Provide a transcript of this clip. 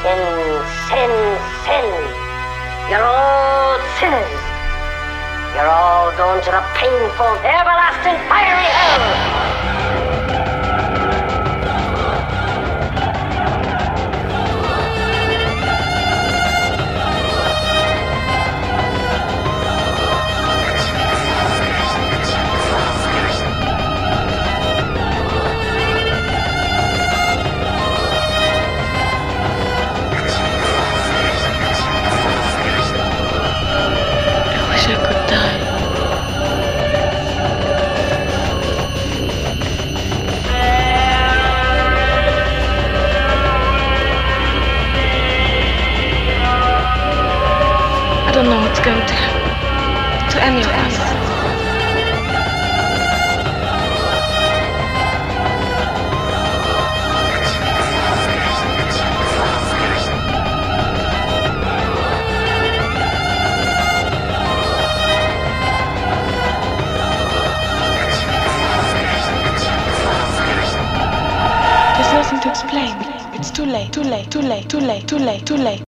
Sin. You're all sinners. You're all going to the painful, everlasting, fiery hell. I don't know what's going to happen to any of us. There's nothing to explain. It's too late.